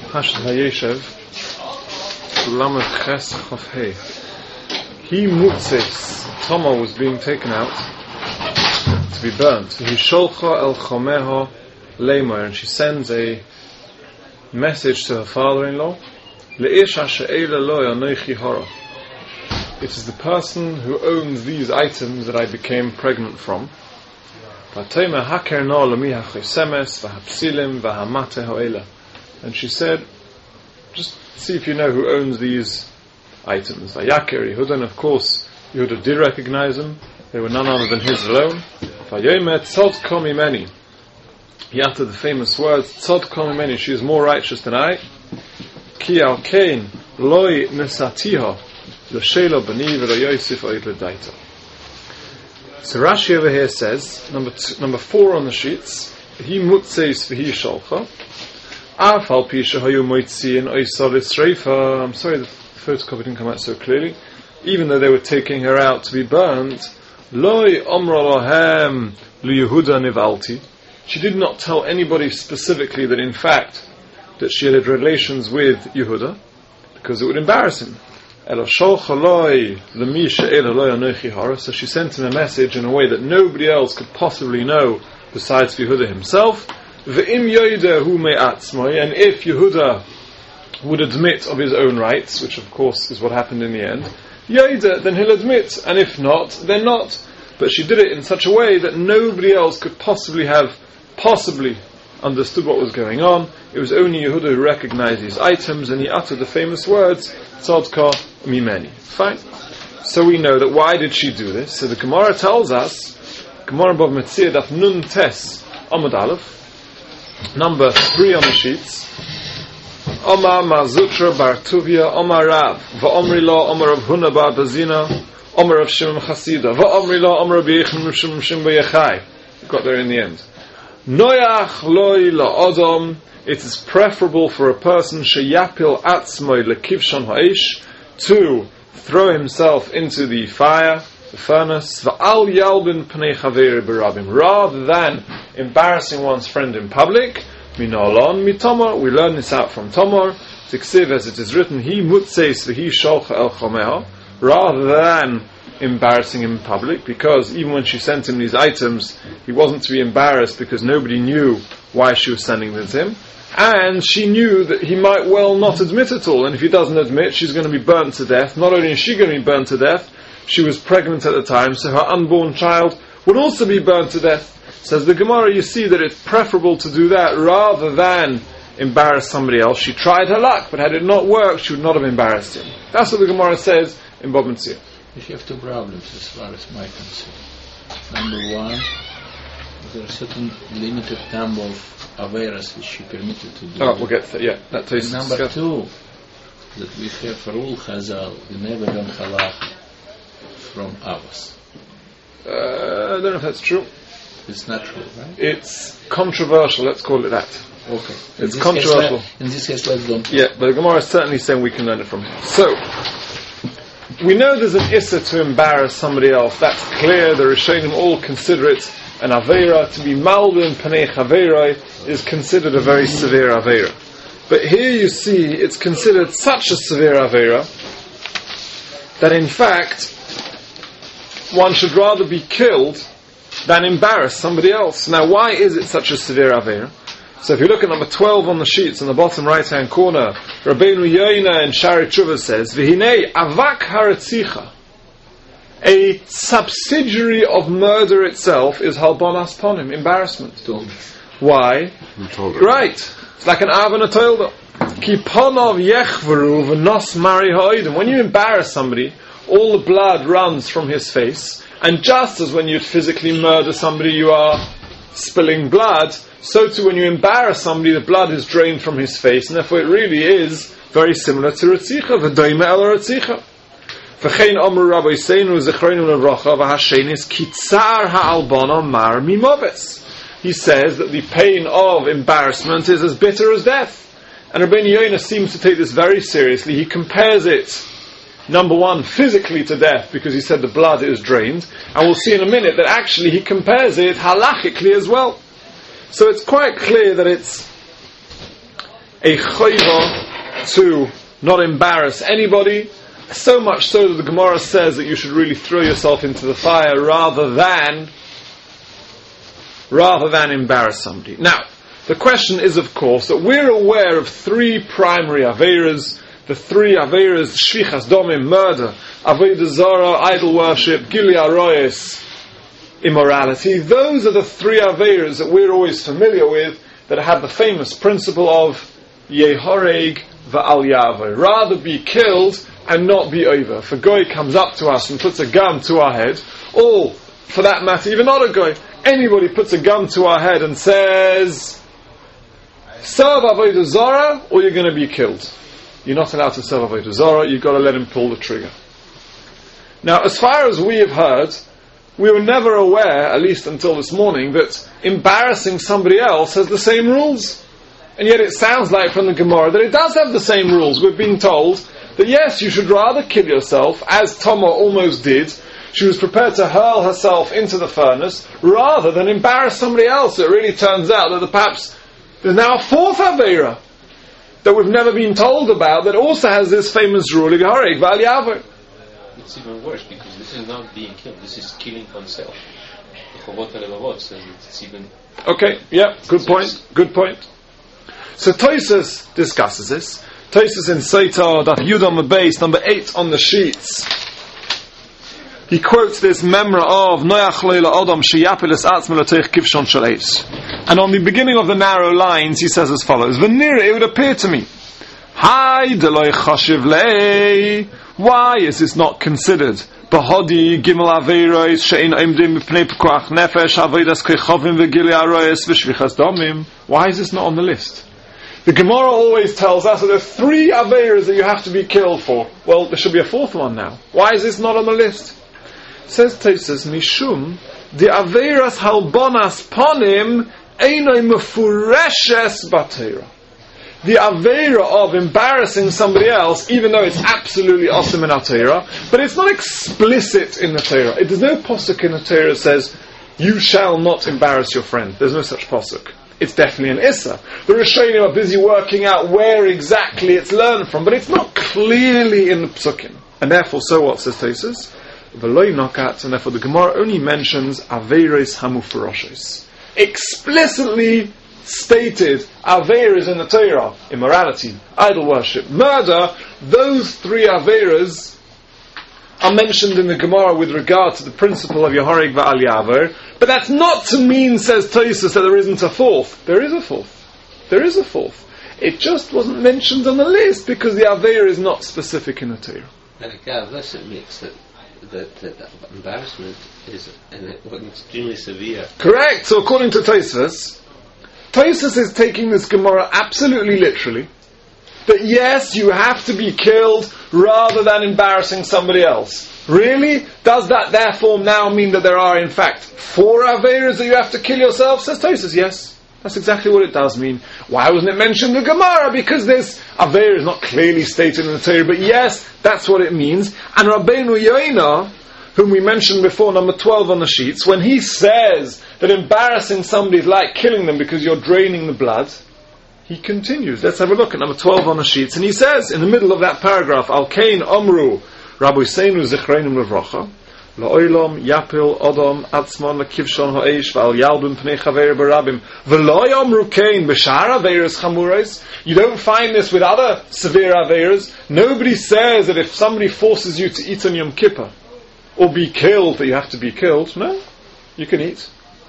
Hashem Hayeshev, Lamed Ches Chof Hei. He mutzes, Tamar was being taken out to be burnt. He sholcha el chomeho leimar, and she sends a message to her father-in-law. Le'isha she'ela lo yanoichi hara. It is the person who owns these items that I became pregnant from. And she said, just see if you know who owns these items. Vayaker Yehuda, and of course Yehuda did recognize them. They were none other than his alone. Vayomer tzodko mimeni. He uttered the famous words, tzodko mimeni, she is more righteous than I. Ki al kein loi nesatiha l'shelo bani v'lo Yosef oid l'daita. So Rashi over here says, number 4 on the sheets, he mutzeis v'hi sholcha. Afal pisha hayu moitziin oisal isreifa. I'm sorry, the photocopy didn't come out so clearly. Even though they were taking her out to be burnt, Loi omra lohem liYehuda nivalti. She did not tell anybody specifically that in fact that she had relations with Yehuda, because it would embarrass him. So she sent him a message in a way that nobody else could possibly know besides Yehuda himself. And if Yehuda would admit of his own rights, which of course is what happened in the end, then he'll admit, and if not, then not. But she did it in such a way that nobody else could possibly have understood what was going on. It was only Yehuda who recognized these items, and he uttered the famous words, Tzodka mimeni. Fine. So we know that why did she do this? So the Gemara tells us, Gemara Bava Metzia Daf Nun Tes Amud Aleph, number 3 on the sheets. Omar Mazutra Bar Tuvia, Omar Rav, Va'omri Lo, Omar Rav Huna Bar Bazina, Omar Rav Shimon Chasida, Va'omri Lo, Omar Rav Yechon Shimon Bayachai. Got there in the end. Noyach Loi La'odom, it is preferable for a person Sheyapil Atzmoi Lekivshon Ha'ish, to throw himself into the fire, the furnace, Va'al Yalbin Pnei Chaveri Barabim, rather than embarrassing one's friend in public. Minalon mitomar, we learn this out from Tomar. Tiksiv, as it is written, he mutzeis v'hi sholcha el chomeha, rather than embarrassing him in public, because even when she sent him these items, he wasn't to be embarrassed because nobody knew why she was sending them to him, and she knew that he might well not admit at all, and if he doesn't admit, she's going to be burnt to death. Not only is she going to be burnt to death, she was pregnant at the time, so her unborn child would also be burnt to death. Says the Gemara, you see that it's preferable to do that rather than embarrass somebody else. She tried her luck, but had it not worked, she would not have embarrassed him. That's what the Gemara says in Bava Metzia. You have 2 problems as far as my concern. Number 1, there are certain limited number of averas which she permitted to do. Oh, we'll get to that, yeah. That takes number 2, that we have rule Chazal, we never learn halach from Avos. I don't know if that's true. It's not true, right? It's controversial, let's call it that. Okay. It's controversial. In this case, let's don't. Yeah, but the Gemara is certainly saying we can learn it from him. So, we know there's an issa to embarrass somebody else. That's clear. The Rishonim all consider it an aveira. To be malbim panei chaveroi is considered a very severe aveira. But here you see it's considered such a severe aveira that in fact one should rather be killed than embarrass somebody else. Now, why is it such a severe aveira? So if you look at number 12 on the sheets in the bottom right hand corner, Rabbeinu Yoina and Shari Tshuva says, V'hinei avak haretzicha, a subsidiary of murder itself is halbonas ponim, embarrassment. Why? Right. It's like an av and a toilda. Ki ponov yechveru v'nos mari ha'odim. When you embarrass somebody, all the blood runs from his face, and just as when you physically murder somebody you are spilling blood, so too when you embarrass somebody the blood is drained from his face, and therefore it really is very similar to Retzicha, v'doime el Retzicha. V'chein omru Rabbi Seinu zechroinu levracha v'hashenis kitzar ha'albana mar mimoves. He says that the pain of embarrassment is as bitter as death. And Rabbeinu Yoina seems to take this very seriously. He compares it, number 1, physically to death, because he said the blood is drained, and we'll see in a minute that actually he compares it halachically as well. So it's quite clear that it's a chayva to not embarrass anybody, so much so that the Gemara says that you should really throw yourself into the fire rather than embarrass somebody. Now, the question is, of course, that we're aware of three primary Averas. The three Averas, Shvichas Domim, murder, Avodah Zarah, idol worship, Gilui Arayos, immorality. Those are the three Averas that we're always familiar with, that have the famous principle of Yehoreg va'al Yavor. Rather be killed and not be over. If a guy comes up to us and puts a gun to our head, or, for that matter, even not a guy, anybody puts a gun to our head and says, serve Avodah Zarah, or you're going to be killed. You're not allowed to serve Avodah Zarah, you've got to let him pull the trigger. Now, as far as we have heard, we were never aware, at least until this morning, that embarrassing somebody else has the same rules. And yet it sounds like from the Gemara that it does have the same rules. We're being told that yes, you should rather kill yourself, as Tamar almost did. She was prepared to hurl herself into the furnace, rather than embarrass somebody else. It really turns out that perhaps there's now a fourth Aveira that we've never been told about, that also has this famous rule of Yehoreg va'al Yavor. It's even worse, because this is not being killed, this is killing oneself. The Chovot HaLevavot says it's even... Okay, yeah, good point. So Tosfos discusses this. Tosfos in Seitar, Daf Yudam base, number 8 on the sheets. He quotes this memra of Noach Leila Adam Sheyapil Es Atzmo L'Teich Kivshon Shel Eis. And on the beginning of the narrow lines, he says as follows: V'nira, it would appear to me, Hai Deloi Chashiv Lei. Why is this not considered? Bahodi Gimel Aveiros She'in Imdim B'Pnei Pekuach Nefesh Aveidas Kechovim V'Gilui Arayos V'Shvichas Domim. Why is this not on the list? The Gemara always tells us that there are 3 Aveiros that you have to be killed for. Well, there should be a 4th one now. Why is this not on the list? Says Tosfos, Mishum, the Aveiras Halbonas Ponim Einoi Mefureshes Batera. The Aveira of embarrassing somebody else, even though it's absolutely awesome in our Torah, but it's not explicit in the Torah. There's no posuk in the Torah that says, you shall not embarrass your friend. There's no such posuk. It's definitely an Issa. The Rishonim are busy working out where exactly it's learned from, but it's not clearly in the Psukim. And therefore, so what, says Tosfos? V'loi nokat, and therefore the Gemara only mentions Aveiros Hamufuroshes. Explicitly stated Aveiros in the Torah: immorality, idol worship, murder. Those 3 Aveiros are mentioned in the Gemara with regard to the principle of Yehoreg va'al Yavor, but that's not to mean, says Tosfos, that there isn't a 4th. There is a 4th. It just wasn't mentioned on the list because the Aveira is not specific in the Torah. And again, this admits that embarrassment is extremely severe. Correct. So according to Tosfos is taking this Gemara absolutely literally, that yes, you have to be killed rather than embarrassing somebody else. Really? Does that therefore now mean that there are in fact 4 Aveiros that you have to kill yourself? Says Tosfos, yes. That's exactly what it does mean. Why wasn't it mentioned in the Gemara? Because this Aveira is not clearly stated in the Torah, but yes, that's what it means. And Rabbeinu Yoina, whom we mentioned before, number 12 on the sheets, when he says that embarrassing somebody is like killing them because you're draining the blood, he continues. Let's have a look at number 12 on the sheets. And he says, in the middle of that paragraph, Al Kain Omru, Rabbi Seinu Zichreinim Levracha, La'olam yapil Adam atzman lekivshon ha'esh v'al yalbim pnei chaver barabim v'lo yomru kain b'shar aveiros chamurais. You don't find this with other severe aveiros. Nobody says that if somebody forces you to eat on Yom Kippur or be killed, that you have to be killed. No, you can eat.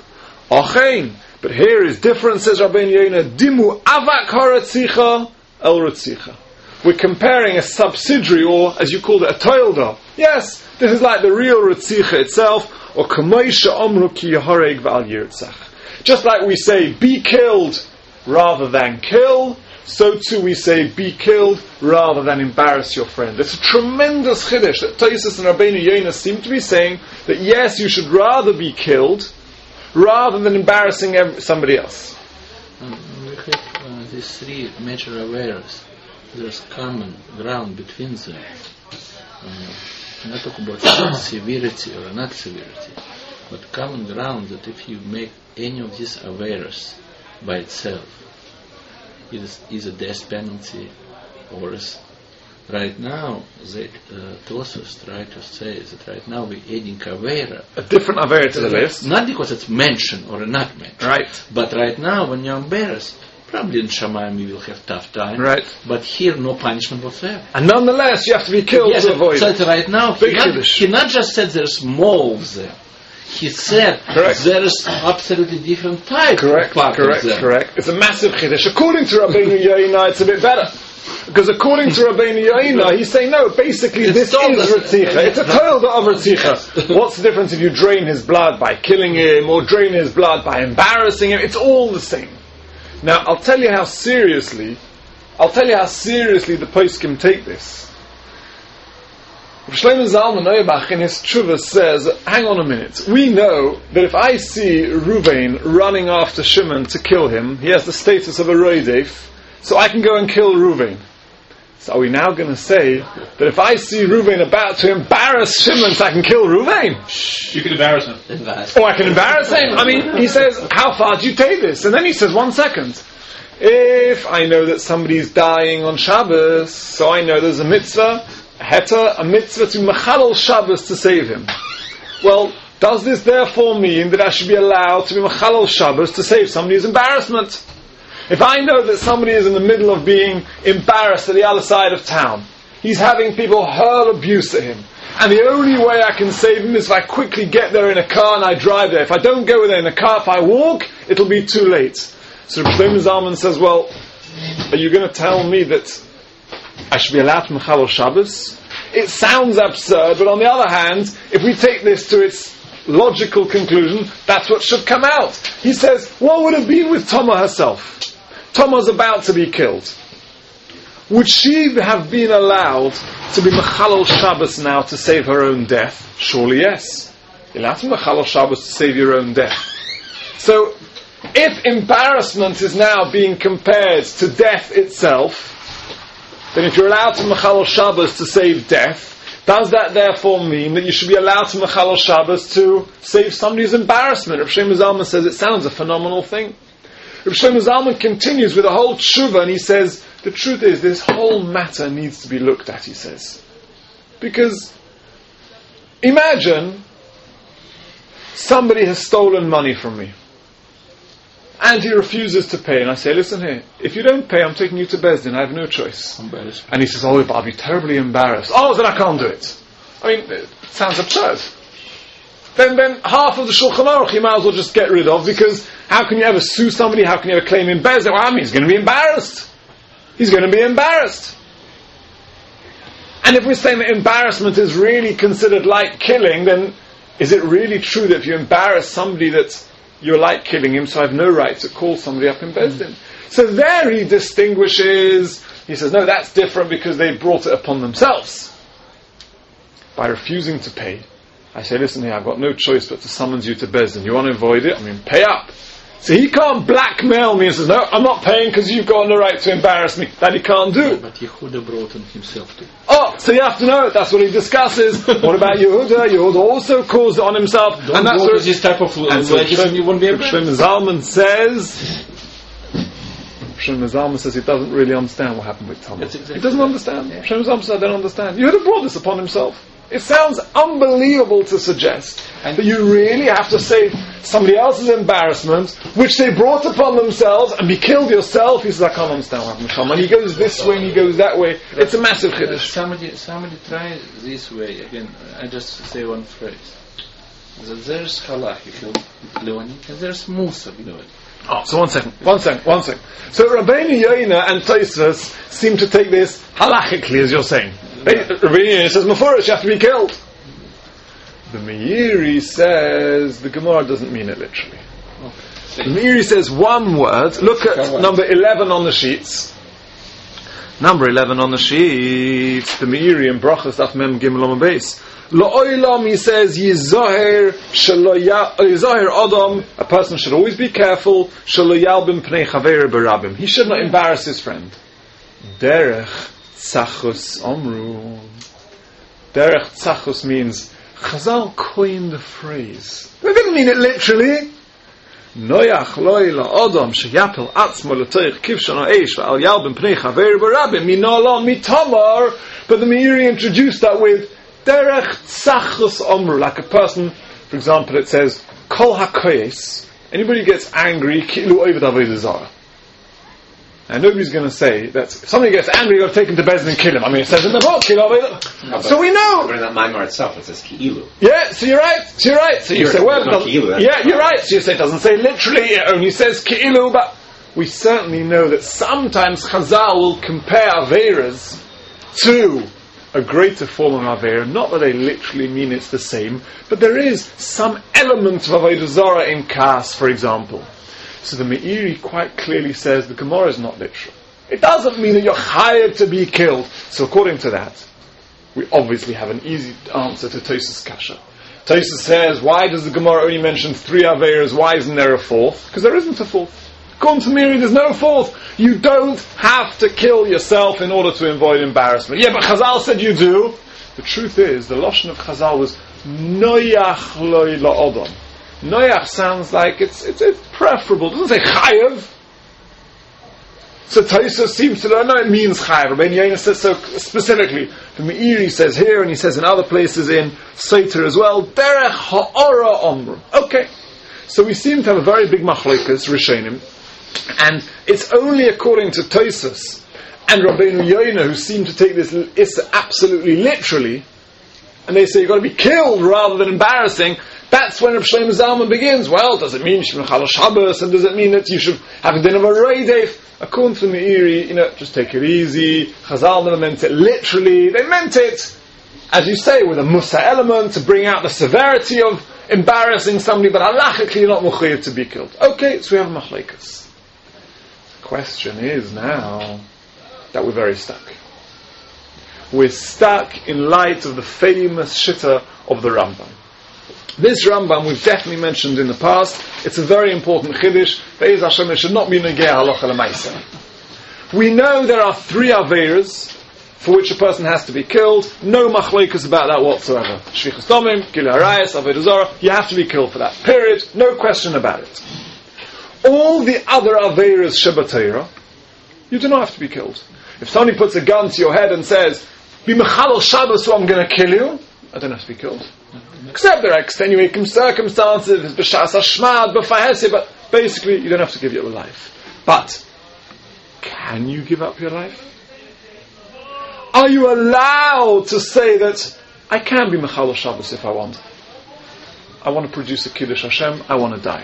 Achein, but here is different, says Rabbeinu Yoina, dimu avak haratzicha el ratzicha. We're comparing a subsidiary, or as you called it, a toilda. Yes, this is like the real Ritzicha itself, or Kamoisha Omru Ki Yehoreg V'al Yirtzach. Just like we say, be killed rather than kill, so too we say, be killed rather than embarrass your friend. It's a tremendous chiddush that Tosfos and Rabbeinu Yoina seem to be saying that yes, you should rather be killed rather than embarrassing somebody else. We have these 3 major aveiros. There's common ground between them. Not talk about severity or not severity, but common ground that if you make any of these aveiros by itself, is a death penalty, or is right now, Tosfos try to say that right now we're adding Avera. A different Avera to the list. Not because it's mentioned or not mentioned. Right. But right now, when you're embarrassed, probably in Shamayim you will have tough time. Right. But here, no punishment whatsoever. And nonetheless, you have to be killed to avoid so it. right now, he not just said there's moles there. He said there's absolutely different types of patterns there. Correct. It's a massive chiddush. According to Rabbeinu Yoina, it's a bit better. Because according to Rabbeinu Yoina, he's saying, no, basically this is Ritzicha. It's a toilda of Ritzicha. What's the difference if you drain his blood by killing him, or drain his blood by embarrassing him? It's all the same. Now, I'll tell you how seriously the poskim take this. Shlomo Zalman Auerbach in his Tshuva says, hang on a minute, we know that if I see Ruvain running after Shimon to kill him, he has the status of a roidef, so I can go and kill Ruvain. So are we now going to say that if I see Ruvain about to embarrass Shimon, so I can kill Ruvain? You can embarrass him. Oh, I can embarrass him? I mean, he says, how far do you take this? And then he says, 1 second. If I know that somebody's dying on Shabbos, so I know there's a mitzvah, a mitzvah to Mechalel Shabbos to save him. Well, does this therefore mean that I should be allowed to be Mechalel Shabbos to save somebody's embarrassment? If I know that somebody is in the middle of being embarrassed at the other side of town, he's having people hurl abuse at him, and the only way I can save him is if I quickly get there in a car and I drive there. If I don't go there in a car, if I walk, it'll be too late. So Shlomo Zalman says, well, are you going to tell me that I should be allowed to Mechalel Shabbos? It sounds absurd, but on the other hand, if we take this to its logical conclusion, that's what should come out. He says, what would have been with Tamar herself? Tamar's about to be killed. Would she have been allowed to be Mechalel Shabbos now to save her own death? Surely yes. You're allowed to Mechalel Shabbos to save your own death. So, if embarrassment is now being compared to death itself, then if you're allowed to Mechalel Shabbos to save death, does that therefore mean that you should be allowed to Mechalel Shabbos to save somebody's embarrassment? Rav Shlomo Zalman says it sounds a phenomenal thing. Rav Shlomo Zalman continues with a whole tshuva, and he says, the truth is, this whole matter needs to be looked at, he says. Because, imagine, somebody has stolen money from me, and he refuses to pay, and I say, listen here, if you don't pay, I'm taking you to Beis Din, I have no choice. And he says, oh, I'll be terribly embarrassed. Oh, then I can't do it. I mean, it sounds absurd. Then half of the Shulchan Aruch you might as well just get rid of, because how can you ever sue somebody, how can you ever claim him Beis Din? Well, I mean, he's going to be embarrassed. He's going to be embarrassed. And if we're saying that embarrassment is really considered like killing, then is it really true that if you embarrass somebody that you're like killing him, so I have no right to call somebody up in Beis Din? So there he distinguishes, he says, no, that's different because they brought it upon themselves. By refusing to pay, I say, listen here, I've got no choice but to summons you to Beis Din. You want to avoid it? I mean, pay up. So he can't blackmail me and says, no, I'm not paying because you've got no right to embarrass me. That he can't do. But Yehuda brought on himself too. Oh, so you have to know it. That's what he discusses. What about Yehuda? Yehuda also caused it on himself. And that's what this type of legislation you won't be able to. Shlomo Zalman says he doesn't really understand what happened with Tamar. Exactly he doesn't understand. Yeah. Shlomo Zalman says I don't understand. Yehuda brought this upon himself. It sounds unbelievable to suggest that you really have to save somebody else's embarrassment, which they brought upon themselves, and be killed yourself. He says, I can't understand what happened. And he goes this way and he goes that way. It's a massive chiddush. Somebody try this way. Again, I just say one phrase. That there's halachic learning and there's musar learning. Oh, so one second. So Rabbeinu Yoina and Tosfos seem to take this halachically, as you're saying. Rabbeinu Yoina says, Mefurish, you have to be killed. The Meiri says, the Gemara doesn't mean it literally. The Meiri says one word. Look at number 11 on the sheets. Number 11 on the sheets. The Meiri in Brachas Daf Mem Gimel Amud Beis. Lo'olam, he says, Yizoher Adam, a person should always be careful, Shelo Yalbim Pnei Chaver Barabim. He should not embarrass his friend. Derech Tzachus Omru. Derech Tzachus means, Chazal coined the phrase. They didn't mean it literally. Noyach loy la'odom sheyapel atzmo l'toich kivshon ha'esh v'al yalbim pnei chaver b'rabim minolon mitomar. But the Meiri introduced that with derech tzachus omru, like a person, for example, it says kol hakoyes. Anybody gets angry, kilu over avodah zarah. And nobody's going to say that if somebody gets angry, you've got to take him to Bezdin and kill him. I mean, it says in the book, kilu avodah. No, So we know. But in that Maimar itself, it says ki'ilu. Yeah, so you're right. So you say, well, yeah, you're right. So you say it doesn't say literally, it only says ki'ilu, but we certainly know that sometimes Chazal will compare Averas to a greater form of Avera. Not that they literally mean it's the same, but there is some element of Avodah Zarah in Kas, for example. So the Meiri quite clearly says the Gemara is not literal. It doesn't mean that you're hired to be killed. So according to that, we obviously have an easy answer to Tosfos Kasha. Tosfos says, why does the Gemara only mention 3 Averas? Why isn't there a 4th? Because there isn't a 4th. According to Meiri, there's no 4th. You don't have to kill yourself in order to avoid embarrassment. Yeah, but Chazal said you do. The truth is, the Lashon of Chazal was Noyach loy la'odom. Noyach sounds like it's preferable. It doesn't say chayav. So Tosfos seems to know it means chayav. Rabbeinu Yonah says so specifically. The Meiri says here, and he says in other places in Soter as well, derech ha'ora omru. Okay. So we seem to have a very big machlokas, Rishonim, and it's only according to Tosfos and Rabbeinu Yonah who seem to take this issa absolutely literally, and they say you've got to be killed rather than embarrassing. That's when Rav Shlomo Zalman begins. Well, does it mean you should Mechal Shabbos, and does it mean that you should have a din of a Reidef? According to the Meiri, just take it easy. Chazal never meant it literally. They meant it, as you say, with a Musa element to bring out the severity of embarrassing somebody, but halachically you're not mechuyev to be killed. Okay, so we have a machlekas. The question is now that we're very stuck. We're stuck in light of the famous shitta of the Rambam. This Rambam we've definitely mentioned in the past. It's a very important chiddush. Be'ez Hashem, it should not be negei halacha l'maisa. We know there are 3 averas for which a person has to be killed. No machlokas about that whatsoever. Shvichas domim, gilui harayos, avodah zarah. You have to be killed for that. Period. No question about it. All the other averas shebatayra, you do not have to be killed. If somebody puts a gun to your head and says, "Be mechalel Shabbos, so I'm going to kill you," I don't have to be killed. Except there are extenuating circumstances, b'shas hashmad, b'fahesi, but basically you don't have to give your life. But can you give up your life? Are you allowed to say that I can be Mechalel Shabbos if I want? I want to produce a Kiddush Hashem, I want to die.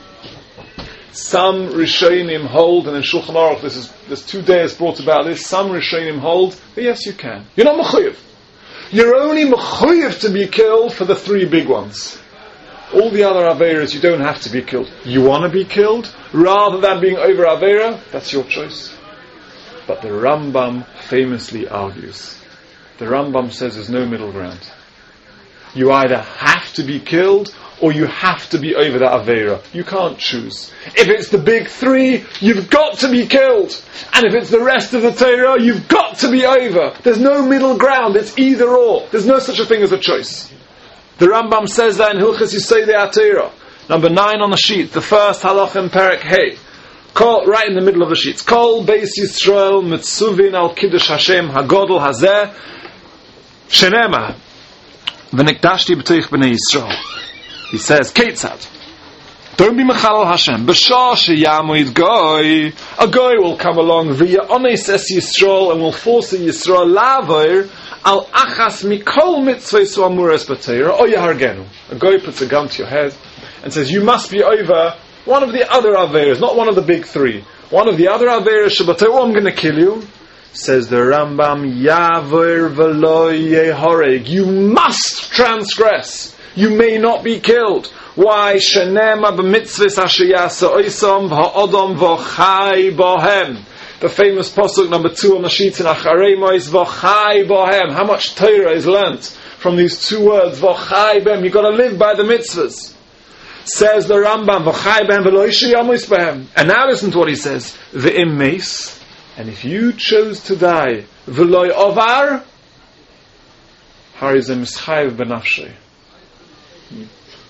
Some Rishonim hold, and in Shulchan Aruch there's 2 days brought about this, some Rishonim hold that yes you can. You're not Mechuyev. You're only mechuyev to be killed for the 3 big ones. All the other averas you don't have to be killed. You want to be killed rather than being over avera? That's your choice. But the Rambam famously argues. The Rambam says there's no middle ground. You either have to be killed or you have to be over the avera. You can't choose. If it's the big 3, you've got to be killed. And if it's the rest of the Torah, you've got to be over. There's no middle ground. It's either or. There's no such a thing as a choice. The Rambam says that in Hilchos Yesodei HaTorah, number 9 on the sheet, the first halacha in Perek Hey, right in the middle of the sheets. Kol Beis Yisrael mitzuvin al Kiddush Hashem hagodol hazeh shenema v'nikdashti b'toich b'nei Yisrael. He says, Ketzad, don't be Mechalel Hashem. B'shah sheyamoid goy, a goy will come along via ones es Yisrael and will force a Yisrael lavor al achas mikol mitzvah su amuras b'teira o yahargenu. A goy puts a gun to your head and says, you must be over one of the other averas, not one of the big 3. One of the other averas shabbatayra, I'm going to kill you. Says the Rambam, Yavor v'lo yehoreg. You must transgress. You may not be killed. Why? Shenema b'mitzvahs asher yasa oisam v'ha'odom v'chai bohem. The famous pasuk number 2 on the sheets in Acharei Mois, v'chai bohem. How much Torah is learnt from these 2 words, v'chai bohem. You've got to live by the mitzvahs. Says the Rambam, v'chai bohem v'lo yishyamus bohem. And now listen to what he says. V'im meis. And if you chose to die, v'lo ovar, harizem mischayev b'nafshay.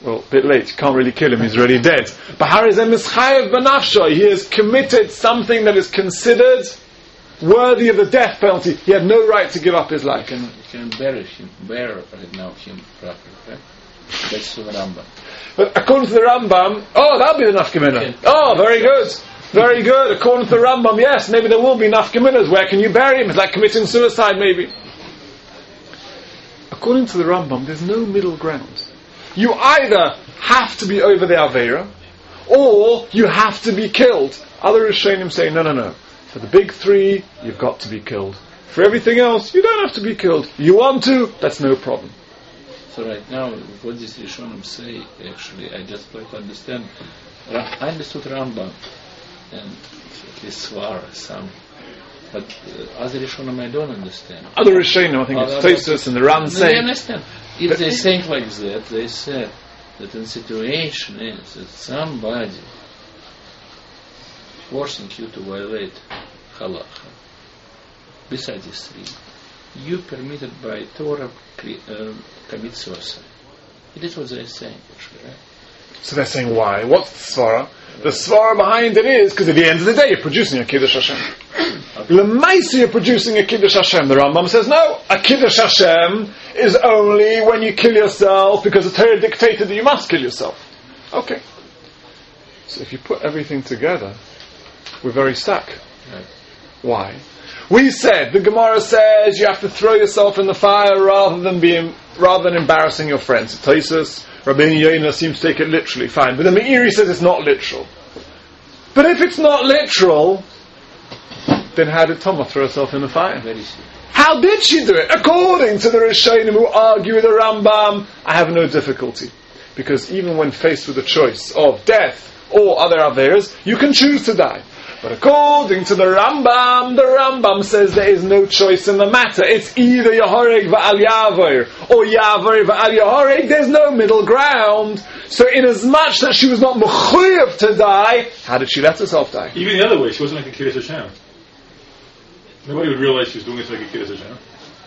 Well, a bit late. You can't really kill him. He's already dead. But Harizem is chayav b'nafsho. He has committed something that is considered worthy of the death penalty. He had no right to give up his life. You can bury him right now him properly, right? That's the Rambam. But according to the Rambam, that'll be the nafkamina. Oh, very good. Very good. According to the Rambam, yes, maybe there will be nafkaminas. Where can you bury him? It's like committing suicide, maybe. According to the Rambam, there's no middle ground. You either have to be over the Aveira, or you have to be killed. Other Rishonim say, no. For the big three, you've got to be killed. For everything else, you don't have to be killed. You want to, that's no problem. So right now, what these Rishonim say, actually, I just try to understand. I understood Rambam, and at least Svara, some. But other Rishonim I don't understand. Other Rishonim, I think it's Tosfos and the Ran say. I understand. If they think like that, they said that the situation is that somebody forcing you to violate halacha, besides these three, you permitted by Torah commit suicide. It is what they're saying, actually, right? So they're saying why? What's the svara? The svara behind it is because at the end of the day you're producing a Kiddush Hashem. L'maisa you're producing a Kiddush Hashem. The Rambam says no. A Kiddush Hashem is only when you kill yourself because the Torah dictated that you must kill yourself. Okay. So if you put everything together, we're very stuck. Right. Why? We said, the Gemara says you have to throw yourself in the fire rather than embarrassing your friends. Tosfos, Rabbeinu Yonah seems to take it literally, fine. But the Meiri says it's not literal. But if it's not literal, then how did Tomah throw herself in the fire? How did she do it? According to the Rishonim who argue with the Rambam, I have no difficulty. Because even when faced with the choice of death or other averas, you can choose to die. But according to the Rambam says there is no choice in the matter. It's either Yahoreg va'al Yavor or Yavor va'al Yahoreg. There's no middle ground. So in as much that she was not mechuyev to die, how did she let herself die? Even the other way, she wasn't like a Kiddush Hashem. Nobody would realize she was doing it like a Kiddush Hashem.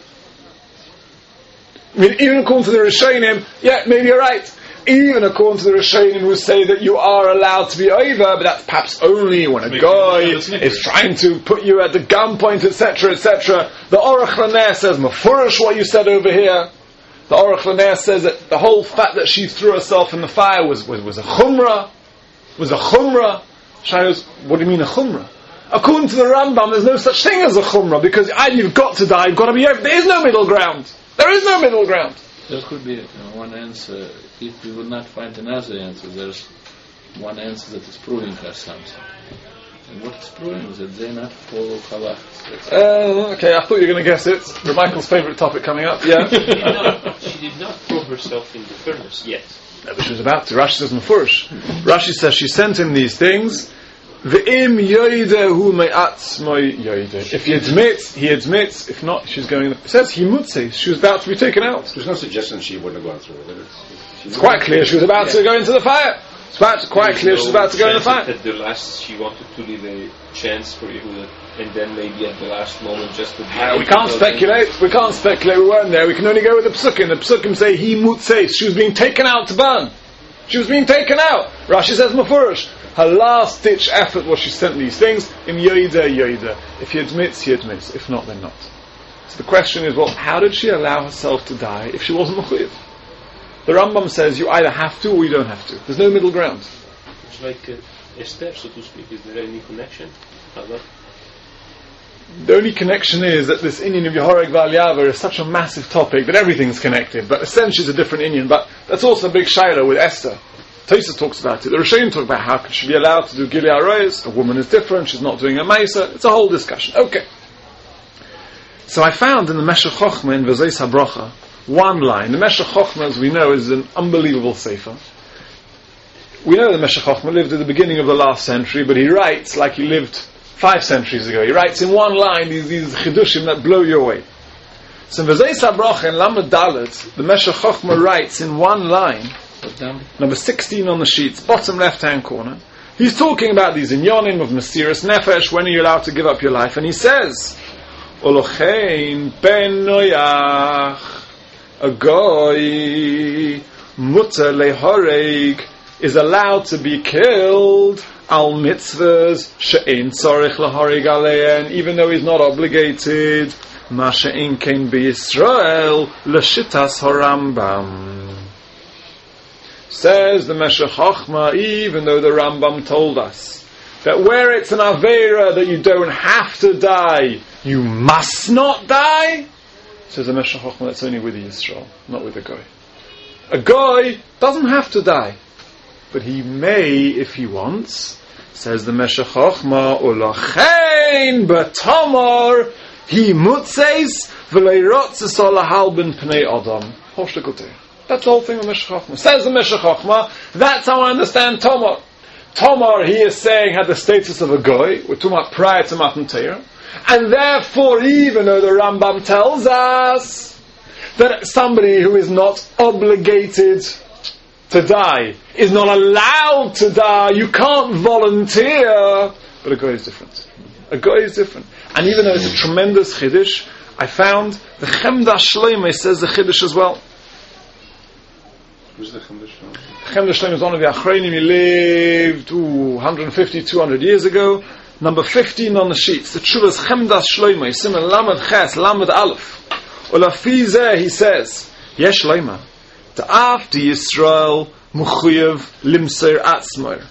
I mean, even according to the Rishonim, yeah, maybe you're right. Even according to the Rishonim who say that you are allowed to be over, but that's perhaps only when a guy is trying to put you at the gunpoint, etc., etc. The Aruch LaNer says, Mefurish what you said over here. The Aruch LaNer says that the whole fact that she threw herself in the fire was a chumrah. Was a chumrah. Shai, what do you mean a chumrah? According to the Rambam, there's no such thing as a chumrah, because either you've got to die, you've got to be over. There is no middle ground. There is no middle ground. There could be one answer. If we would not find another answer, there's one answer that is proving her something. And what it's proving is that they not follow halakha. Okay, I thought you were going to guess it. Michael's favourite topic coming up. Yeah. She did not throw herself in the furnace yet. No, but she was about to. Rashi says Mefurish. Rashi says she sent him these things. Ve'im yoidehu me'atzmoi yoideh. If he admits, he admits. If not, she's going. It says he mutze. She was about to be taken out. There's no suggestion she wouldn't have gone through it. It's quite clear she was about to go into the fire. It's quite clear she was about to go in the fire. At the last, she wanted to leave a chance for Yehuda, and then maybe at the last moment, just to. We can't speculate. We can't speculate. We weren't there. We can only go with the psukim. The psukim say he mutze. She was being taken out to burn. She was being taken out. Rashi says Mefurish. Her last ditch effort was she sent these things. Im yoida. If he admits, he admits. If not, then not. So the question is, well, how did she allow herself to die if she wasn't mechuyev? The Rambam says you either have to or you don't have to. There's no middle ground. It's like Esther, so to speak. Is there any connection? The only connection is that this Inyan of Yahoreg Va'al Yavor is such a massive topic that everything's connected. But essentially it's a different Inyan. But that's also a big shayla with Esther. Tosfos talks about it. The Rishonim talk about how could she be allowed to do Gilui Arayos. A woman is different. She's not doing a Maisa. It's a whole discussion. Okay. So I found in the Meshech Chochmah in V'Zeis HaBrocha one line. The Meshech Chochmah, as we know, is an unbelievable sefer. We know the Meshech Chochmah lived at the beginning of the last century, but he writes like he lived 5 centuries ago. He writes in one line these chidushim that blow you away. So in V'Zeis HaBrocha in Lamed Dalet, the Meshech Chochmah writes in one line, number 16 on the sheets, bottom left-hand corner. He's talking about these inyonim of Mesiras Nefesh. When are you allowed to give up your life? And he says, Olochein ben Noach, a goy, mutter lehoreg is allowed to be killed al mitzvahs she'ein tzarich lehoreg alein, even though he's not obligated. Ma she'ein kein b'Yisrael l'shitas harambam. Says the Meshech Chochma, even though the Rambam told us that where it's an Aveira that you don't have to die, you must not die, says the Meshech Chochma, that's only with the Yisrael, not with a Goy. A Goy doesn't have to die, but he may if he wants. Says the Meshech Chochma, Ulachein b'tamar he mutzes v'leirotzes olahalben pnei adam. Hoshtekuteh. That's the whole thing of Meshech Chochma. Says the Meshech Chochma, that's how I understand Tomar. Tomar, he is saying, had the status of a Goy. We're talking about prior to Matan Torah. And therefore, even though the Rambam tells us that somebody who is not obligated to die is not allowed to die, you can't volunteer, but a Goy is different. A Goy is different. And even though it's a tremendous Chiddush, I found the Chemda Shloimeh says the Chiddush as well. Who's the Chemda Shloimeh? Chemda Shloimeh is one of the Achreinim. He lived 150, 200 years ago. Number 15 on the sheets. The Tshuvas Chemda Shloimeh, Siman Lamed Ches, Lamed Aleph. Ulafi Zeh, he says, Yesh Shloimeh, Ta'af di Yisrael Muchuyev Limser Atzmoir.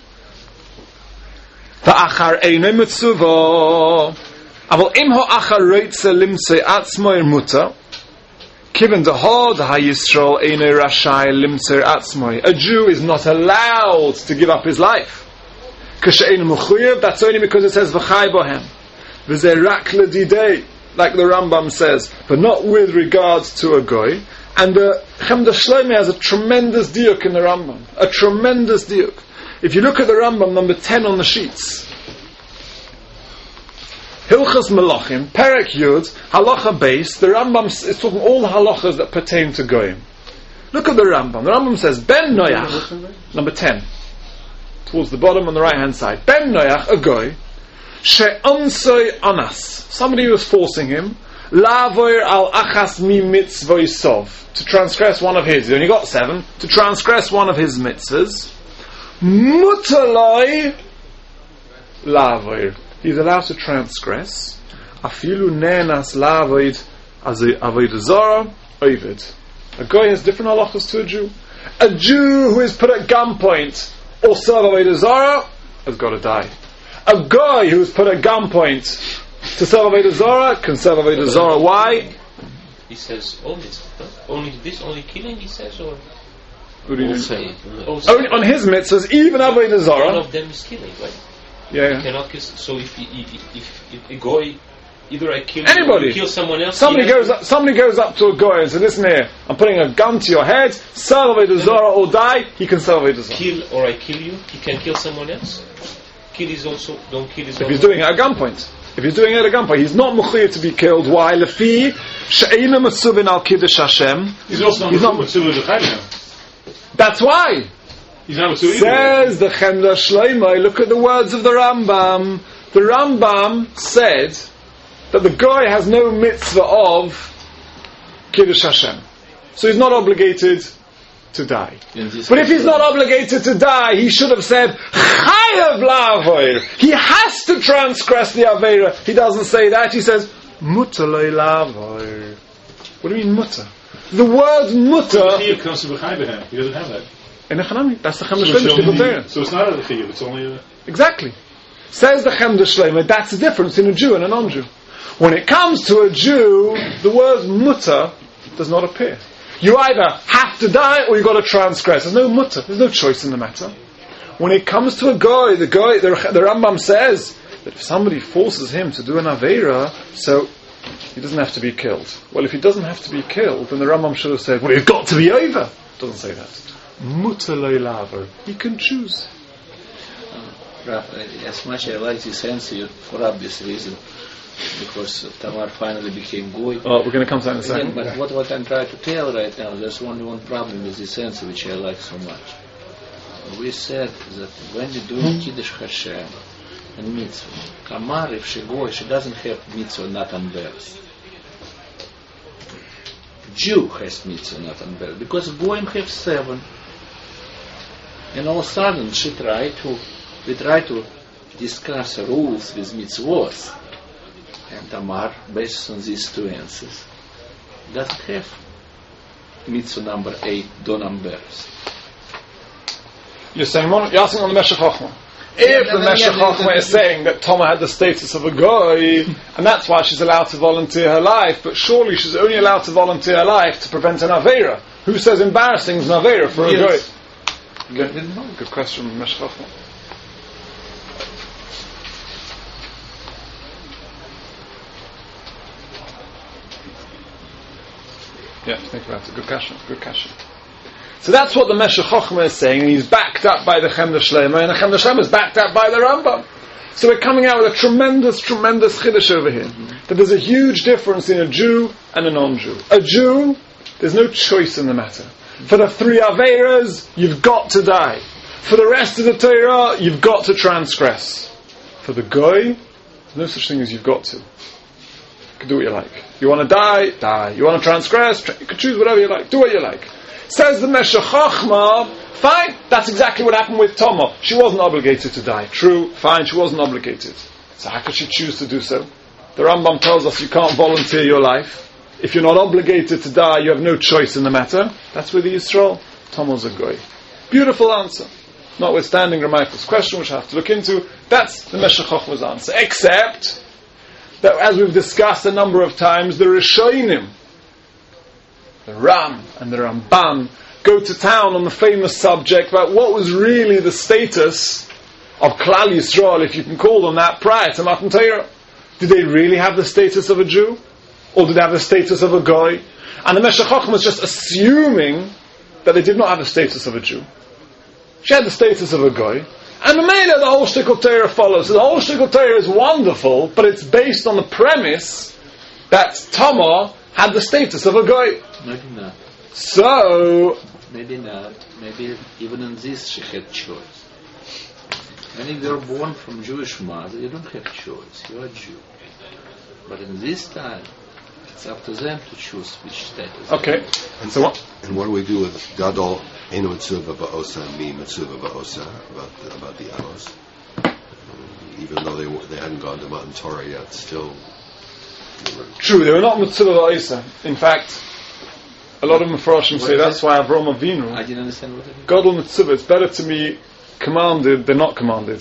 Ta'achar Einay Mitzuva. Aval Im Ha'achar Reitze Limser Atzmoir Muta. Given the Hod HaYisrael Einay Rashai Limser Atzmoy. A Jew is not allowed to give up his life. Kashein Mechuyev, that's only because it says V'chai Bohem. V'zeh rak ledidei, like the Rambam says, but not with regards to a Goy. And the Chemda Shloimeh has a tremendous diuk in the Rambam. A tremendous diuk. If you look at the Rambam, number 10 on the sheets, Hilchas Melachim, Perek Yud, Halacha Beis, the Rambam is talking all the halachas that pertain to Goyim. Look at the Rambam. The Rambam says, Ben Noach, number 10, towards the bottom on the right hand side. Ben Noach, a Goy, She'onsoi Anas, somebody who was forcing him, Lavoir al Achas mi mitzvoisov, to transgress one of his, he only got 7, to transgress one of his mitzvahs, Mutaloi Lavoir. He's allowed to transgress. Afilu nenas la'avoid as avoid zara ovid. A guy has different halachas to a Jew. A Jew who is put at gunpoint or serve avoid zara has got to die. A guy who is put at gunpoint to serve avoid zara can serve avoid zara. Why? He says all this, only killing. He says, or What do you also, mean? Only on his mitzvahs, even avoid zara. One of them is killing, right? Yeah. You cannot kill. So if a goy, either I kill anybody, you or kill someone else. Somebody goes up to a guy and says, "Listen here, I'm putting a gun to your head. Salve the Zara or die." He can salve the Zara. Kill or I kill you. He can kill someone else. Kill is also don't kill is. If he's doing it at gunpoint, he's not mechuyev to be killed. Why? Lefi she'eina matzuvin al kiddush Hashem. He's also not matzuvin l'chayim. That's why. He's not matzuvin. Says the Chemda Shloimeh. Look at the words of the Rambam. The Rambam said that the guy has no mitzvah of Kiddush Hashem. So he's not obligated to die. But if he's not obligated to die, he should have said, Chayav la'avoir. He has to transgress the Aveira. He doesn't say that. He says, Mutter la'avoir. What do you mean mutter? The word mutter... He comes to B'chai. He doesn't have that. That's the Chemda Shloimeh. So it's not a chiyuv, it's only a... Exactly. Says the Chemda Shloimeh, that's the difference in a Jew and a non-Jew. When it comes to a Jew, the word mutter does not appear. You either have to die or you've got to transgress. There's no mutter. There's no choice in the matter. When it comes to a guy, the Rambam says that if somebody forces him to do an Aveira, so he doesn't have to be killed. Well, if he doesn't have to be killed, then the Rambam should have said, well, you've got to be over. It doesn't say that. Mutter le'laver. He can choose. As much as I like this answer for obvious reason, because Tamar finally became Goy. Oh, we're going to come to that in a second. But what I'm trying to tell right now, there's only one problem with this answer which I like so much. We said that when you do Kiddush Hashem and mitzvah, Kamar, if she Goy, she doesn't have mitzvah not unversed. Jew has mitzvah not unversed, because Goyim have 7. And all of a sudden, we try to discuss rules with mitzvot. And Tamar, based on these two answers, doesn't have mitzvah number 8, Donam Beres. You're asking on the Meshech Chochmah. If the Meshech Chochmah is saying that Toma had the status of a goy, and that's why she's allowed to volunteer her life, but surely she's only allowed to volunteer her life to prevent an Aveira. Who says embarrassing is an Aveira for a goy? Good question from the Meshech Chochmah. Yeah, think about it. Good question. So that's what the Meshech Chochmah is saying, and he's backed up by the Chemda Shlema, and the Chemda Shlema is backed up by the Rambam. So we're coming out with a tremendous chiddush over here. That there's a huge difference in a Jew and a non-Jew. A Jew, there's no choice in the matter. For the 3 Aveiras, you've got to die. For the rest of the Torah, you've got to transgress. For the Goy, there's no such thing as you've got to. You can do what you like. You want to die. You want to transgress, you can choose whatever you like. Do what you like. Says the Meshech Chochmah, fine, that's exactly what happened with Toma. She wasn't obligated to die. True, fine, she wasn't obligated. So how could she choose to do so? The Rambam tells us you can't volunteer your life. If you're not obligated to die, you have no choice in the matter. That's with the Yisrael. Toma's a goy. Beautiful answer. Notwithstanding Ramichael's question, which I have to look into, that's the Meshech Chochmah's answer. Except that, as we've discussed a number of times, the Rishonim, the Ram and the Ramban, go to town on the famous subject about what was really the status of Klal Yisrael, if you can call them that, prior to Matan Torah. Did they really have the status of a Jew? Or did they have the status of a Goy? And the Meshech Chochmah is just assuming that they did not have the status of a Jew. She had the status of a Goy. And the Mela, the whole Shtickle Torah follows. So the whole Shtickle Torah is wonderful, but it's based on the premise that Tamar had the status of a Goy. Maybe not. So, Maybe not. Maybe even in this she had choice. When you were born from Jewish mother, you don't have choice. You are a Jew. But in this time, it's up to them to choose which status. okay. And So what? And what do we do with Gadol Enu Mitzvah Ba'osa, Mi Mitzvah Ba'osa, about the Amos? Even though they hadn't gone to Matan Torah yet, still. True, they were not Mitzvah V'Osa. In fact, a lot of Mepharshim say that's why Avraham I Avinu, didn't understand what it is. Gadol Mitzvah, it's better to be commanded than not commanded.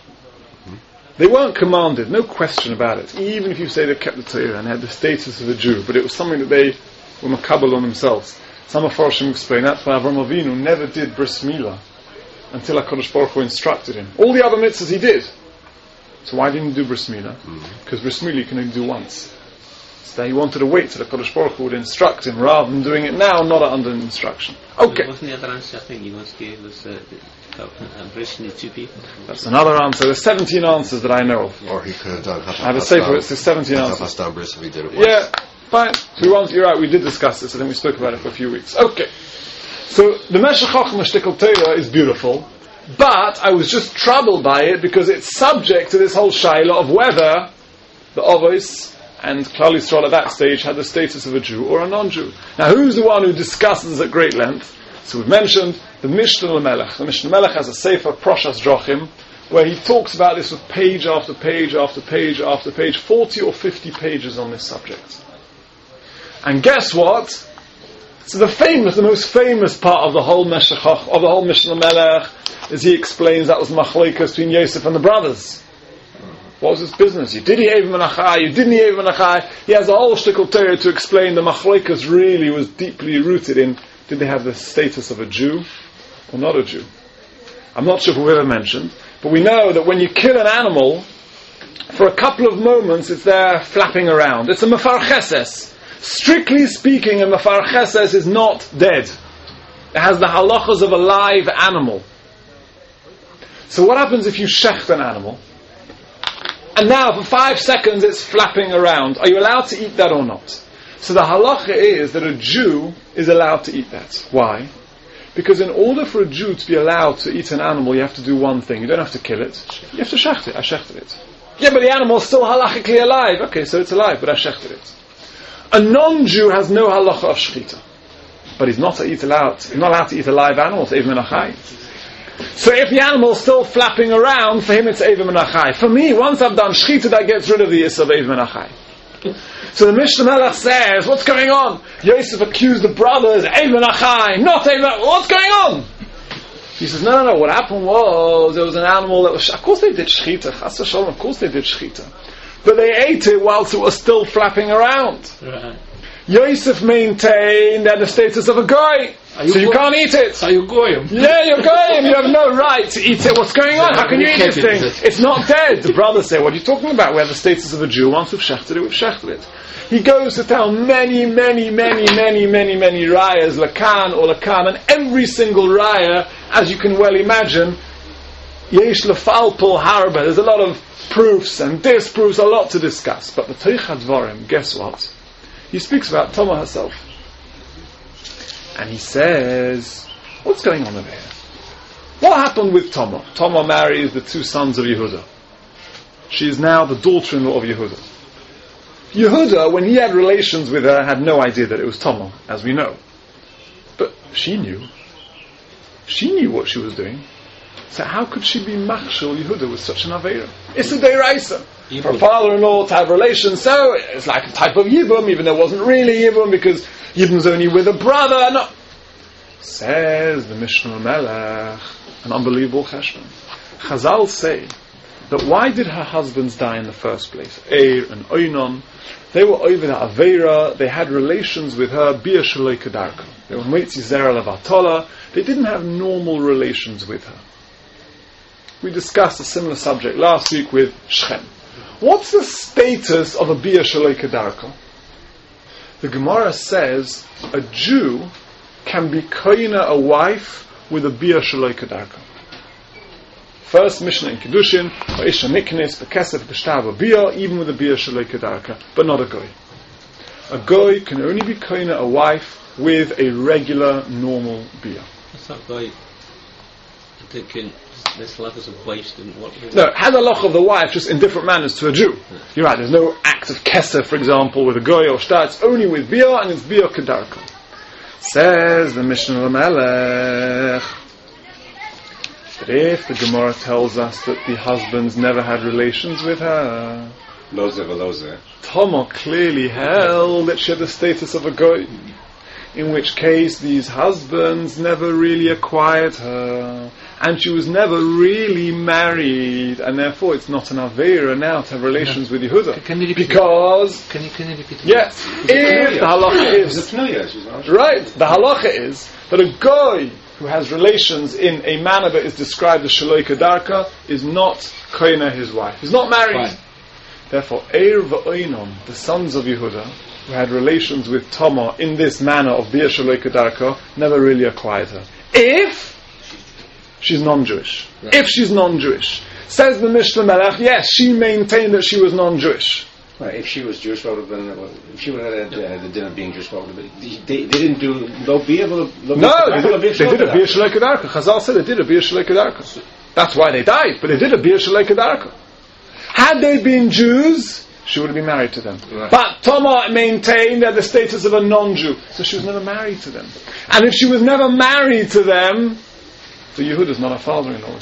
They weren't commanded, no question about it. Even if you say they kept the Torah and had the status of a Jew, but it was something that they were makabel on themselves. Some Mepharshim explain that's why Avraham Avinu never did bris milah until HaKadosh Baruch Hu instructed him. All the other mitzvahs he did. So why didn't he do bris milah? Because bris milah you can only do once. So he wanted to wait till the Kodesh Baruch Hu would instruct him rather than doing it now, not under instruction. Okay. Wasn't the other answer, I think you once gave us embracing the 2 people? That's another answer. There's 17 answers that I know of. Or he could have done I have a sefer, it's 17 answers. Hastam Bris if he did it once. Yeah, fine. So you're right, we did discuss this, I think we spoke about it for a few weeks. Okay. So the Meshech Chochmah Shtickle Torah is beautiful, but I was just troubled by it because it's subject to this whole shaila of whether the Avos and Klal Yisrael at that stage had the status of a Jew or a non-Jew. Now, who's the one who discusses at great length? So we've mentioned the Mishnah L'Melech. The Mishnah L'Melech has a sefer, Proshas Drochim, where he talks about this with page after page after page after page, 40 or 50 pages on this subject. And guess what? So the most famous part of the whole Mishnah L'Melech is he explains that was machlokes between Yosef and the brothers. What was his business? You did Yehiv Menachai, you didn't Yehiv Menachai. He has a whole shtickle Torah to explain the machlokes really was deeply rooted in, did they have the status of a Jew or not a Jew? I'm not sure if we've ever mentioned, but we know that when you kill an animal, for a couple of moments it's there flapping around. It's a mafar cheses. Strictly speaking, a mafar cheses is not dead. It has the halachas of a live animal. So what happens if you shecht an animal? And now, for 5 seconds, it's flapping around. Are you allowed to eat that or not? So the halacha is that a Jew is allowed to eat that. Why? Because in order for a Jew to be allowed to eat an animal, you have to do one thing. You don't have to kill it. You have to shecht it. I shechted it. Yeah, but the animal is still halachically alive. Okay, so it's alive, but I shechted it. A non-Jew has no halacha of shechita. But he's not allowed to eat a live animal, even in a chai. So if the animal's still flapping around, for him it's Eiv Menachai. For me, once I've done Shechita, that gets rid of the Yisr of Eiv Menachai. So the Mishnah Melech says, what's going on? Yosef accused the brothers, Eiv Menachai, not Eiv Menachai, what's going on? He says, no, what happened was, there was an animal that was, of course they did Shechita, Chas v'Shalom, of course they did Shechita. But they ate it whilst it was still flapping around. Right. Yosef maintained that the status of a guy, so you can't eat it. Are you goyim? Yeah, you're goyim. You have no right to eat it. What's going on? How can you eat this thing? It's not dead. The brothers say, what are you talking about? We have the status of a Jew. Once we've shechted it, we've shechted it. He goes to tell many rayas, Lakan or Lakan, and every single raya, as you can well imagine, yesh lefalpul harba. There's a lot of proofs and disproofs, a lot to discuss. But the Teichad Dvarim, guess what? He speaks about Tamar herself. And he says, what's going on over here? What happened with Tamar? Tamar marries the two sons of Yehuda. She is now the daughter-in-law of Yehuda. Yehuda, when he had relations with her, had no idea that it was Tamar, as we know. But she knew. She knew what she was doing. So how could she be machshel Yehuda with such an aveira? It's a deiraisa. For father-in-law to have relations, so it's like a type of yibum, even though it wasn't really yibum, because yibum's only with a brother. No. Says the Mishnah Melech, an unbelievable cheshbon. Chazal say that why did her husbands die in the first place? Eir and Oinon, they were over the aveira, they had relations with her, bia shaloi kedarka. They were moitzi zera levatola, they didn't have normal relations with her. We discussed a similar subject last week with Shechem. What's the status of a bia shaloi kedarka? The Gemara says a Jew can be koina a wife with a bia shaloi kedarka. First Mishnah in Kedushin, Isha Niknis, Bekesef, B'shtav, Bia, even with a bia shaloi kedarka, but not a goy. A goy can only be koina a wife with a regular, normal bia. That's not goy. I'm thinking this levels of waste and what. No, had a loch of the wife just in different manners to a Jew. You're right, there's no act of kesef, for example, with a goy or shtar. It's only with bia, and it's bia kedarka. Says the Mishnah Melech that if the Gemara tells us that the husbands never had relations with her, Tamar clearly held that she had the status of a goy. In which case, these husbands never really acquired her, and she was never really married, and therefore it's not an aveira now to have relations with Yehuda. Can you repeat because Can you repeat it? yes, if the halacha is right, the halacha is that a goy who has relations in a manner that is described as shaloi kedarka is not koina his wife. He's not married. Fine. Therefore, Eir v'Oinon, the sons of Yehuda, who had relations with Tamar in this manner of bia shaloi kedarka, never really acquired her. If she's non-Jewish. Right. If she's non-Jewish. Says the Mishnah Melech, yes, she maintained that she was non-Jewish. Right, if she was Jewish, what would have been, if she would have had the din of being Jewish, what would have been? They didn't do no bia. No, they did a bia shaloi kedarka. Chazal said they did a bia shaloi kedarka. That's why they died, but they did a bia shaloi kedarka. Had they been Jews, she would have been married to them. Right. But Tamar maintained that the status of a non-Jew, so she was never married to them. And if she was never married to them, the Yehuda is not a father-in-law.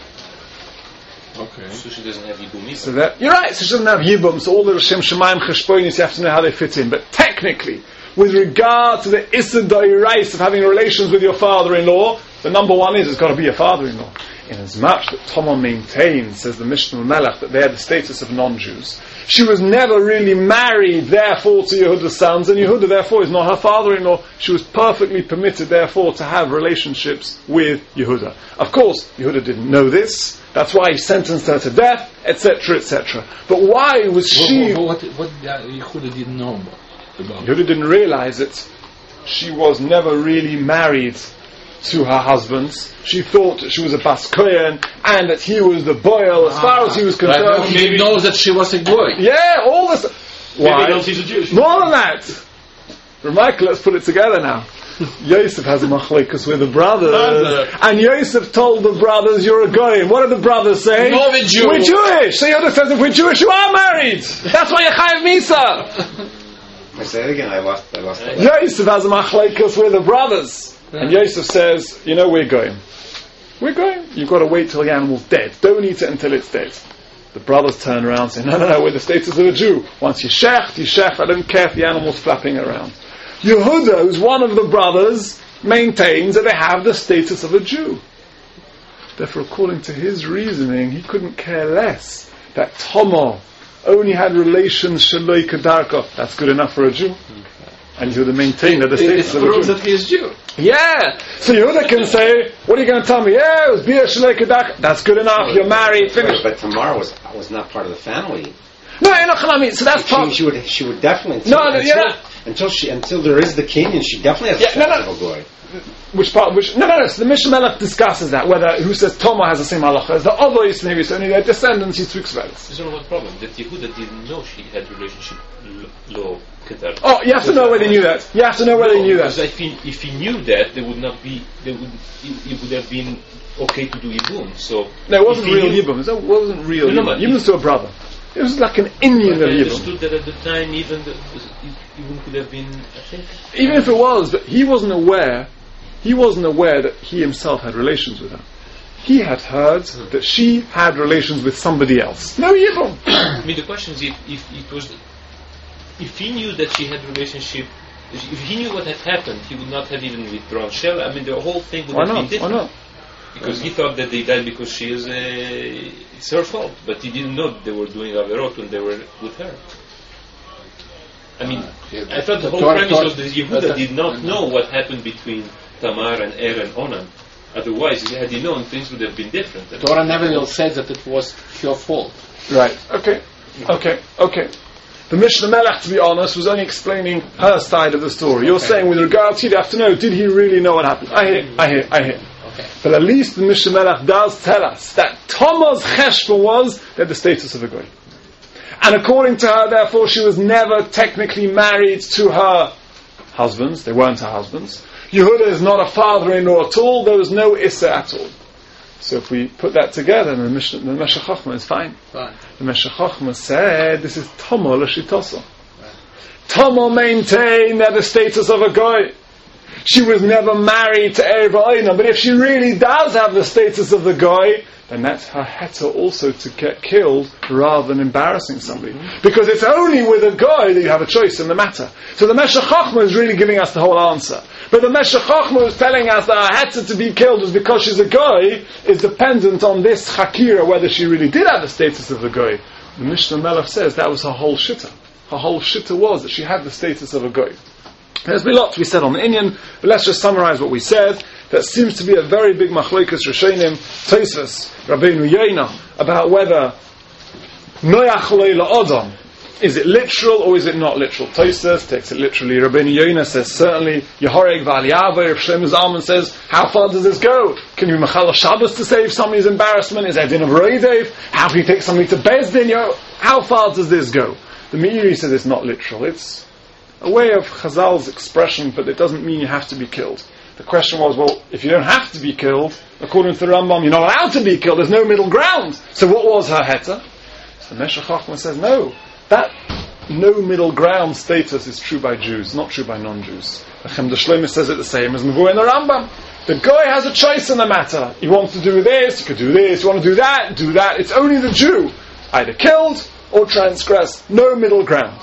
Okay. So she doesn't have Yibum. So that, you're right, so she doesn't have Yibum, so all the Shem Shemaim Cheshbonis, you have to know how they fit in. But technically, with regard to the Issa Dairais of having relations with your father-in-law, the number one is, it's got to be a father-in-law. In as much that Tamar maintains, says the Mishnah Melech, that they had the status of non-Jews, she was never really married, therefore, to Yehuda's sons, and Yehuda, therefore, is not her father-in-law. She was perfectly permitted, therefore, to have relationships with Yehuda. Of course, Yehuda didn't know this. That's why he sentenced her to death, etc., etc. But why was she... What Yehuda didn't know about? Yehuda didn't realize it. She was never really married to her husbands. She thought that she was a Bas Kohen and that he was the boil. As far as he was concerned, he knows that she was a goy. Yeah, all this. Why? Maybe he's a Jew. More than that. Michael, let's put it together now. Yosef has a machlekas with the brothers, and Yosef told the brothers, "You're a goy." What did the brothers say? No, we're Jew. We're Jewish. So Yosef says, "If we're Jewish, you are married." That's why you're chayav misa. I say it again. I lost. Yosef has a machlekas with the brothers. And Yosef says, we're going. We're going. You've got to wait till the animal's dead. Don't eat it until it's dead. The brothers turn around and say, no, we're the status of a Jew. Once you shecht, I don't care if the animal's flapping around. Yehuda, who's one of the brothers, maintains that they have the status of a Jew. Therefore, according to his reasoning, he couldn't care less that Tamar only had relations shaloi kedarka. That's good enough for a Jew. And Yehuda maintained that the status of a Jew. That he is Jew. Yeah! So Yehuda can say, what are you going to tell me? Yeah, it was Bia Shalei Kedarka. That's good enough, you're married, finished. But Tamar was not part of the family. No, I mean, so that's part... She would definitely... Until there is the king, and she definitely has the status of a goy. Which part? So the Mishnah Melech discusses that, whether who says Toma has the same halacha as the others, maybe it's only their descendants, he speaks about it. There's only one problem, that Yehuda didn't know she had relationship law Kedar. Oh, you have to know whether he knew that. Because if he knew that, it would have been okay to do Yibum. So no, it wasn't real Yibum. It wasn't real Yibum. Yibum's to a brother. It was like an Indian of Yibum. I understood that at the time, even Yibum could have been, I think. Even if it was, but he wasn't aware that he himself had relations with her. He had heard that she had relations with somebody else. No Yibum. I mean, the question is if he knew that she had relationship, if he knew what had happened, he would not have even withdrawn Shela. I mean, the whole thing would have been different. Why not? Because he thought that they died because it's her fault, but he didn't know that they were doing Averot when they were with her. I mean, I thought the whole premise was that Yehuda did not know what happened between Tamar and Er and Onan. Otherwise, had he known, things would have been different. Torah never will say that it was her fault. Right. Okay. The Mishnah Melech, to be honest, was only explaining her side of the story. You're saying, with regard to, you'd have to know, did he really know what happened? I hear. Okay. But at least the Mishnah Melech does tell us that Tamar's cheshbon was that the status of a goy. And according to her, therefore, she was never technically married to her husbands. They weren't her husbands. Yehuda is not a father-in-law at all. There was no Issa at all. So if we put that together, the Meshech Chochmah is fine. The Meshech Chochmah said, this is Tamar l'shitosa. Tamar maintained that the status of a goy. She was never married to Erev Ha'olam, but if she really does have the status of the goy, then that's her heter also to get killed rather than embarrassing somebody. Because it's only with a goy that you have a choice in the matter. So the Meshech Chochmah is really giving us the whole answer. But the Meshech Chochmah is telling us that her heter to be killed was because she's a goy is dependent on this chakira, whether she really did have the status of a goy. The Mishnah Melech says that was her whole shitta. Her whole shitta was that she had the status of a goy. There's been a lot to be said on the Inyan, but let's just summarize what we said. That seems to be a very big machlokes Rishonim, Tosfos, Rabbeinu Yoina, about whether Noach La'odam, is it literal or is it not literal? Tosfos takes it literally. Rabbeinu Yoina says certainly. Yehoreg V'Aliyaveh. Rav Shlomo Zalman says, how far does this go? Can you machal Shabbos to save somebody's embarrassment? Is that din of Roidev? How can you take somebody to Beis Din? How far does this go? The Meiri says it's not literal. It's a way of Chazal's expression, but it doesn't mean you have to be killed. The question was, well, if you don't have to be killed, according to the Rambam, you're not allowed to be killed. There's no middle ground. So what was her heter? So the Meshech Chochmah says, no. That no middle ground status is true by Jews, not true by non-Jews. The Chemda Shlomo says it the same as Mavur in the Rambam. The guy has a choice in the matter. He wants to do this, he could do this. You want to do that. It's only the Jew. Either killed or transgressed. No middle ground.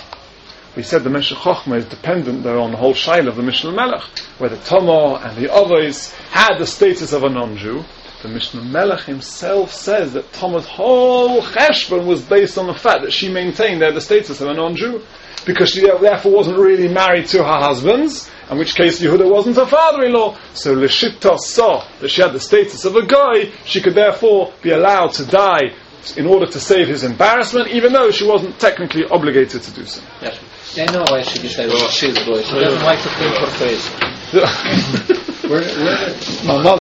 We said the Meshech Chochmah is dependent, though, on the whole shaila of the Mishnah Melech, whether Tamar and the others had the status of a non-Jew. The Mishnah Melech himself says that Tamar's whole cheshbon was based on the fact that she maintained they had the status of a non-Jew, because she therefore wasn't really married to her husbands, in which case Yehuda wasn't her father-in-law. So Leshitah saw that she had the status of a guy, she could therefore be allowed to die in order to save his embarrassment, even though she wasn't technically obligated to do so. Yes. I know why she decided she's goy. She doesn't like to clean her face.